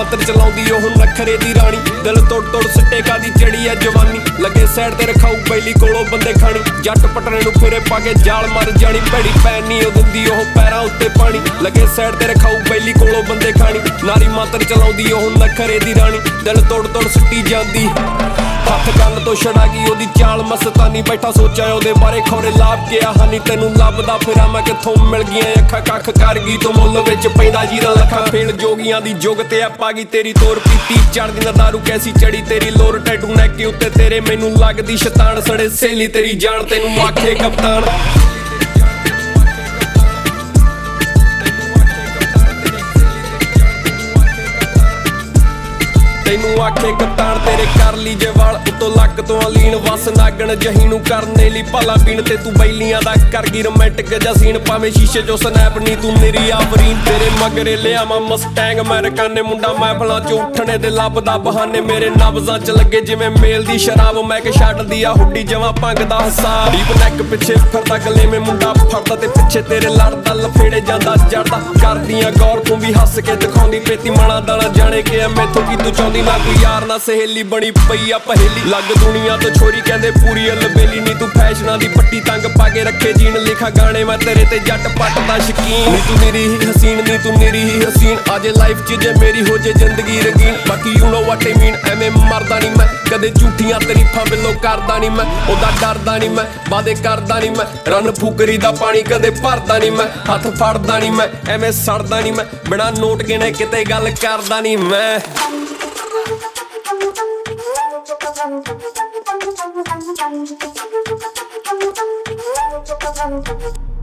ਮਾਤਰ ਚਲਾਉਂਦੀ ਉਹ ਨਖਰੇ ਦੀ ਰਾਣੀ ਦਿਲ ਤੋੜ ਤੋੜ ਸਿੱਟੇ ਕਾਦੀ ਚੜੀ ਐ ਜਵਾਨੀ ਲੱਗੇ ਸਾਈਡ ਤੇ ਰਖਾਊ ਬੈਲੀ ਕੋਲੋਂ ਬੰਦੇ ਖਾਣੀ ਜੱਟ ਪਟਣੇ ਨੂੰ ਫੇਰੇ ਪਾ ਕੇ ਜਾਲ ਮਰ ਜਾਣੀ ਭੈੜੀ ਪੈਣ ਨੀ ਉਹ ਦਿੰਦੀ ਉਹ ਪੈਰਾਂ ਉੱਤੇ ਪਾਣੀ ਲੱਗੇ ਸਾਈਡ ਤੇ ਰਖਾਊ ਬੈਲੀ ਕੋਲੋਂ ਬੰਦੇ ਖਾਣੀ ਨਾਰੀ ਮਾਤਰ ਚਲਾਉਂਦੀ ਉਹ ਨਖਰੇ ਦੀ ਰਾਣੀ ਦਿਲ ਤੋੜ ਤੋੜ ਸੁੱਟੀ ਜਾਂਦੀ ਹੱਥ ਕੰਨ ਤੋਂ ਛੜਾ ਗਈ ਉਹਦੀ ਚਾਲ ਮਸਤਾਨੀ ਬੈਠਾ ਸੋਚਿਆ ਉਹਦੇ ਬਾਰੇ ਖੌਰੇ ਲਾਭ ਗਿਆ ਹਾਨੀ ਤੈਨੂੰ ਲੱਭਦਾ ਫਿਰਾਂ ਮੈਂ ਕਿੱਥੋਂ ਮਿਲ ਗਈਆਂ ਅੱਖਾਂ ਕੱਖ ਕਰ ਗਈ ਤੂੰ ਮੁੱਲ ਵਿੱਚ ਪੈਂਦਾ ਜੀਰਾ ਲੱਖਾਂ ਫੇਲ ਜੋਗੀਆਂ ਦੀ ਜੁਗ ਤੇ ਆ ਪਾ ਗਈ ਤੇਰੀ ਤੋਰ ਪੀਤੀ ਚੜਦੀ ਨਾ ਦਾਰੂ ਕੈਸੀ ਚੜੀ ਤੇਰੀ ਲੋਰ ਟੈਟੂ ਨੈਕ ਉੱਤੇ ਤੇਰੇ ਮੈਨੂੰ ਲੱਗਦੀ ਸ਼ੈਤਾਨ ਸੜੇ ਸਹੇਲੀ ਤੇਰੀ ਜਾਨ ਤੈਨੂੰ ਆਖੇ ਕਪਤਾਨ ਤੈਨੂੰ ਆਖੇ ਕਪਤਾਨ ਤੇਰੇ ਕਰ ਲਈ ਜੇ ਵਾਲ ਉਤੋਂ ਲੱਕ ਤੋਂ ਅਲੀਨ ਵਸ ਨਾਗਣ ਜਹੀ ਨੂੰ ਕਰਨੇ ਲਈ ਭਾਲਾ ਪੀਣ ਤੇ ਤੂੰ ਬੈਲੀਆਂ ਦਾ ਕਰ ਗਈ ਰੋਮਾਂਟਿਕ ਜਿਹਾ ਸੀਨ ਭਾਵੇਂ ਸ਼ੀਸ਼ੇ ਚੋਂ ਸਨੈਪ ਨੀ ਤੂੰ ਮੇਰੀ ਆਫਰੀਨ ਤੇਰੇ ਮਗਰੇ ਲਿਆਵਾਂ ਮਸਟੈਂਗ ਅਮਰੀਕਾਨੇ ਮੁੰਡਾ ਮਹਿਫਲਾਂ ਚ ਉੱਠਣੇ ਦੇ ਲੱਭਦਾ ਬਹਾਨੇ ਮੇਰੇ ਨਬਜ਼ਾਂ ਚ ਲੱਗੇ ਜਿਵੇਂ ਮੇਲ ਦੀ ਸ਼ਰਾਬ ਮੈਂ ਕਿ ਛੱਡਦੀ ਆ ਹੁੱਡੀ ਜਵਾਂ ਭੰਗ ਦਾ ਹਿਸਾਬ ਡੀਪ ਨੈਕ ਪਿੱਛੇ ਫਿਰਦਾ ਗਲੇ ਮੇ ਮੁੰਡਾ ਫੜਦਾ ਤੇ ਪਿੱਛੇ ਤੇਰੇ ਲੜਦਾ ਲਫੇੜੇ ਜਾਂਦਾ ਜੜਦਾ ਕਰਦੀਆਂ ਗੌਰ ਤੂੰ ਵੀ ਹੱਸ ਕੇ ਦਿਖਾਉਂਦੀ ਪੇਤੀ ਮਾਣਾ ਦਾਣਾ ਜਾਣੇ ਕਿ ਮੈਥੋਂ ਕੀ ਤੂੰ ਚਾਹੁੰਦੀ ਨਾ ਕੋਈ ਯਾਰ ਨਾ ਸਹੇਲੀ ਬਣੀ ਪਈ ਆ ਪਹੇਲੀ ਲੱਗ ਦੁਨੀਆ ਤੋਂ ਛੋਰੀ ਕਹਿੰਦੇ ਪੂਰੀ ਅਲਬੇਲੀ ਨੀ ਤੂੰ ਫੈਸ਼ਨਾਂ ਦੀ ਪੱਟੀ ਤੰਗ ਪਾ ਕੇ ਰੱਖੇ ਜੀਣ ਲਿਖਾ ਗਾਣੇ ਮੈਂ ਤੇਰੇ ਤੇ ਜੱਟ ਪੱਟ ਦਾ ਸ਼ਕੀਨ ਨੀ ਤੂੰ ਮੇਰੀ ਹੀ ਹਸੀਨ ਨੀ ਤੂੰ ਮੇਰੀ ਹੀ ਹਸੀਨ ਆਜੇ ਲਾਈਫ 'ਚ ਜੇ ਮੇਰੀ ਹੋ ਜੇ ਜ਼ਿੰਦਗੀ ਰੰਗੀਨ ਬਾਕੀ ਯੂ ਨੋ ਵਾਟ ਆਈ ਮੀਨ ਐਵੇਂ ਮਰਦਾ ਨੀ ਮੈਂ ਕਦੇ ਝੂਠੀਆਂ ਤਰੀਫਾਂ ਬਿੱਲੋ ਕਰਦਾ ਨੀ ਮੈਂ ਉਹਦਾ ਡਰਦਾ ਨੀ ਮੈਂ ਵਾਦੇ ਕਰਦਾ ਨੀ ਮੈਂ ਰਨ ਫੁਕਰੀ ਦਾ ਪਾਣੀ ਕਦੇ ਭਰਦਾ ਨੀ ਮੈਂ ਹੱਥ ਫੜਦਾ ਨੀ ਮੈਂ ਐਵੇਂ ਸੜਦਾ ਨੀ ਮੈਂ ਬਿਨਾਂ ਨੋਟ ਗਿਣੇ ਕਿਤੇ ਗੱਲ ਕਰਦਾ ਨੀ ਮੈਂ Thank you.